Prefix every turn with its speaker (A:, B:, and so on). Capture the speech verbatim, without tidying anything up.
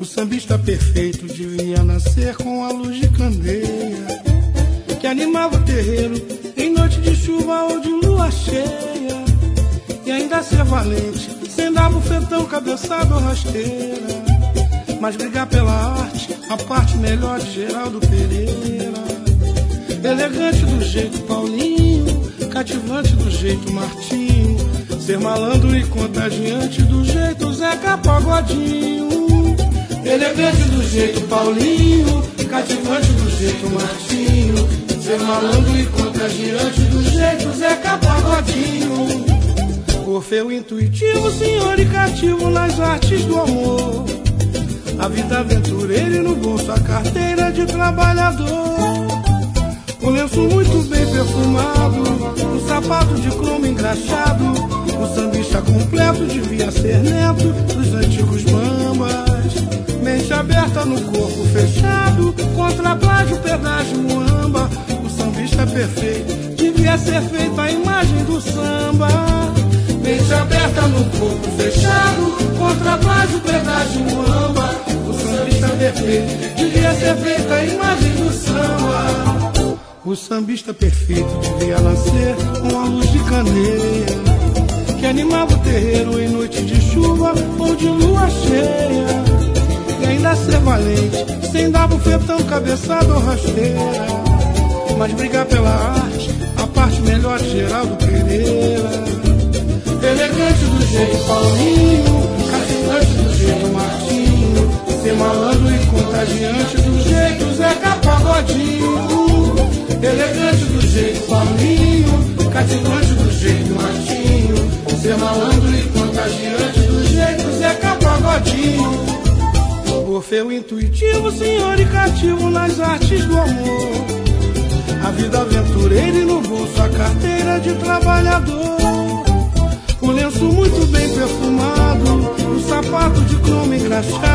A: O sambista perfeito devia nascer com a luz de candeia que animava o terreiro em noite de chuva ou de lua cheia, e ainda ser valente, sem dar bufetão, cabeçada ou rasteira, mas brigar pela arte, a parte melhor de Geraldo Pereira. Elegante do jeito Paulinho, cativante do jeito Martinho, ser malandro e contagiante do jeito Zeca Pagodinho. Elegante do jeito Paulinho, cativante do jeito Martinho, ser malandro e contagiante do jeito Zeca Pagodinho. Orfeu intuitivo, senhor e cativo nas artes do amor, a vida aventureira e no bolso a carteira de trabalhador. O lenço muito bem perfumado, o sapato de cromo engraxado, o sambista completo devia ser neto dos antigos bambas. Mente aberta no corpo fechado, contra plágio, pedágio, muamba. O sambista perfeito devia ser feito a imagem do samba. Mente aberta no corpo fechado, contra plágio, pedágio, muamba. O sambista perfeito devia ser feito a imagem do samba. O sambista perfeito devia nascer com a luz de candeia que animava o terreiro em noite de chuva ou de lua cheia, e ainda ser valente, sem dar bufetão, cabeçada ou rasteira, mas brigar pela arte, a parte melhor de Geraldo Pereira. Elegante do jeito Paulinho, cativante do jeito Martinho, ser malandro e contagiante do jeito Zeca Pagodinho. Elegante do jeito Paulinho, cativante do jeito Martinho, ser malandro e contagiante do jeito Zeca Pagodinho. Orfeu intuitivo, senhor e cativo nas artes do amor, a vida aventureira e no bolso a carteira de trabalhador. O lenço muito bem perfumado, o sapato de cromo engraxado,